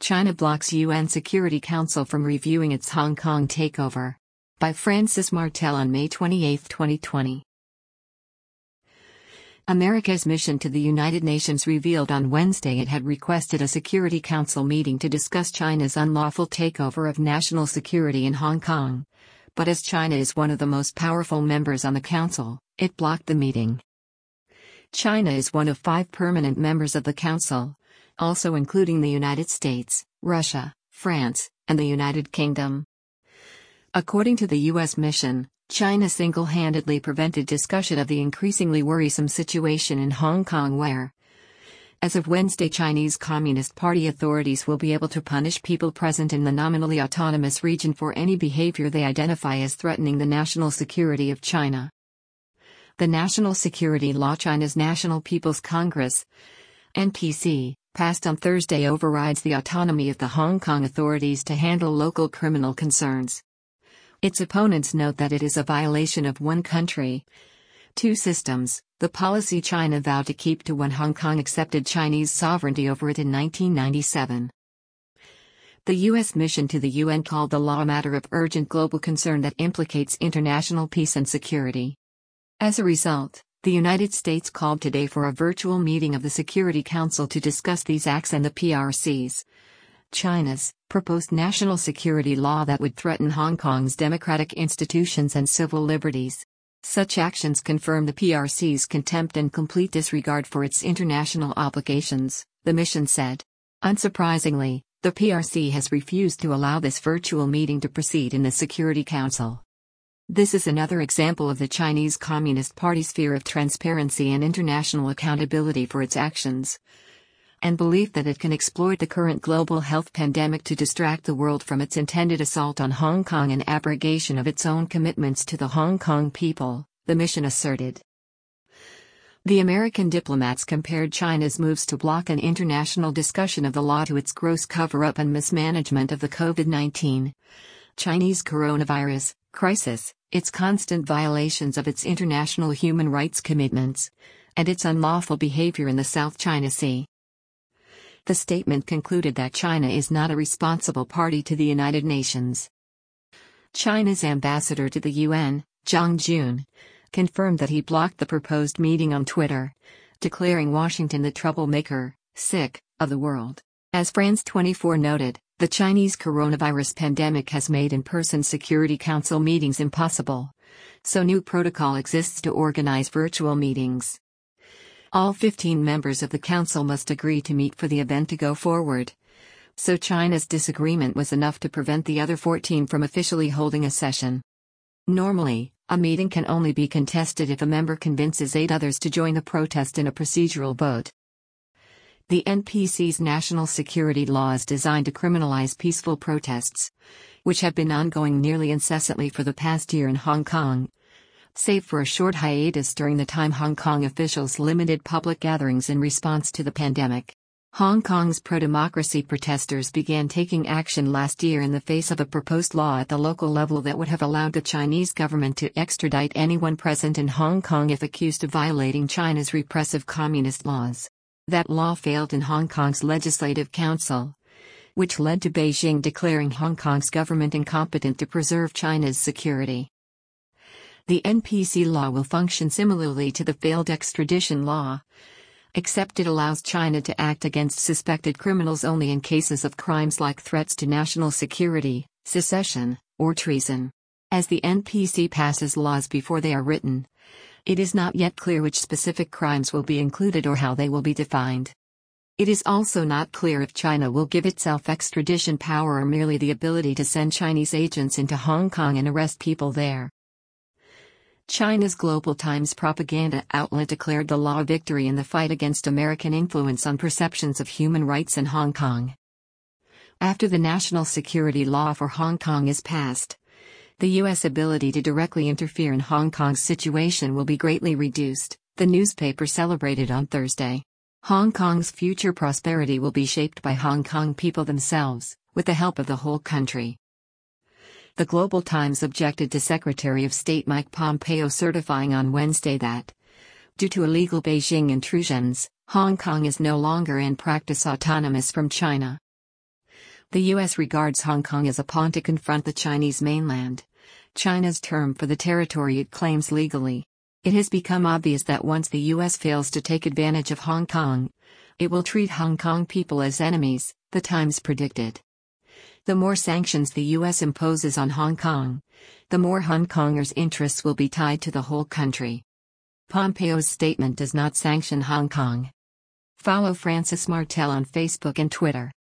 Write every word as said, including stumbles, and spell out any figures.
China blocks U N Security Council from reviewing its Hong Kong takeover. By Francis Martel on May twenty-eighth, twenty twenty. America's mission to the United Nations revealed on Wednesday it had requested a Security Council meeting to discuss China's unlawful takeover of national security in Hong Kong. But as China is one of the most powerful members on the Council, it blocked the meeting. China is one of five permanent members of the Council, also including the United States, Russia, France, and the United Kingdom. According to the U S mission, China single-handedly prevented discussion of the increasingly worrisome situation in Hong Kong where, as of Wednesday, Chinese Communist Party authorities will be able to punish people present in the nominally autonomous region for any behavior they identify as threatening the national security of China. The National Security Law China's National People's Congress, N P C, passed on Thursday overrides the autonomy of the Hong Kong authorities to handle local criminal concerns. Its opponents note that it is a violation of one country, two systems, the policy China vowed to keep to when Hong Kong accepted Chinese sovereignty over it in nineteen ninety-seven. The U S mission to the U N called the law a matter of urgent global concern that implicates international peace and security. As a result, the United States called today for a virtual meeting of the Security Council to discuss these acts and the P R C's, China's, proposed national security law that would threaten Hong Kong's democratic institutions and civil liberties. Such actions confirm the P R C's contempt and complete disregard for its international obligations, the mission said. Unsurprisingly, the P R C has refused to allow this virtual meeting to proceed in the Security Council. This is another example of the Chinese Communist Party's fear of transparency and international accountability for its actions, and belief that it can exploit the current global health pandemic to distract the world from its intended assault on Hong Kong and abrogation of its own commitments to the Hong Kong people, the mission asserted. The American diplomats compared China's moves to block an international discussion of the law to its gross cover-up and mismanagement of the COVID nineteen Chinese coronavirus crisis, its constant violations of its international human rights commitments, and its unlawful behavior in the South China Sea. The statement concluded that China is not a responsible party to the United Nations. China's ambassador to the U N, Zhang Jun, confirmed that he blocked the proposed meeting on Twitter, declaring Washington the troublemaker, sick, of the world. As France twenty-four noted, the Chinese coronavirus pandemic has made in-person Security Council meetings impossible, so new protocol exists to organize virtual meetings. All fifteen members of the Council must agree to meet for the event to go forward. So China's disagreement was enough to prevent the other fourteen from officially holding a session. Normally, a meeting can only be contested if a member convinces eight others to join the protest in a procedural vote. The N P C's national security law is designed to criminalize peaceful protests, which have been ongoing nearly incessantly for the past year in Hong Kong, save for a short hiatus during the time Hong Kong officials limited public gatherings in response to the pandemic. Hong Kong's pro-democracy protesters began taking action last year in the face of a proposed law at the local level that would have allowed the Chinese government to extradite anyone present in Hong Kong if accused of violating China's repressive communist laws. That law failed in Hong Kong's Legislative Council, which led to Beijing declaring Hong Kong's government incompetent to preserve China's security. The N P C law will function similarly to the failed extradition law, except it allows China to act against suspected criminals only in cases of crimes like threats to national security, secession, or treason. As the N P C passes laws before they are written, it is not yet clear which specific crimes will be included or how they will be defined. It is also not clear if China will give itself extradition power or merely the ability to send Chinese agents into Hong Kong and arrest people there. China's Global Times propaganda outlet declared the law a victory in the fight against American influence on perceptions of human rights in Hong Kong. After the national security law for Hong Kong is passed, the U S ability to directly interfere in Hong Kong's situation will be greatly reduced, the newspaper celebrated on Thursday. Hong Kong's future prosperity will be shaped by Hong Kong people themselves, with the help of the whole country. The Global Times objected to Secretary of State Mike Pompeo certifying on Wednesday that, due to illegal Beijing intrusions, Hong Kong is no longer in practice autonomous from China. The U S regards Hong Kong as a pawn to confront the Chinese mainland, China's term for the territory it claims legally. It has become obvious that once the U S fails to take advantage of Hong Kong, it will treat Hong Kong people as enemies, The Times predicted. The more sanctions the U S imposes on Hong Kong, the more Hong Kongers' interests will be tied to the whole country. Pompeo's statement does not sanction Hong Kong. Follow Francis Martel on Facebook and Twitter.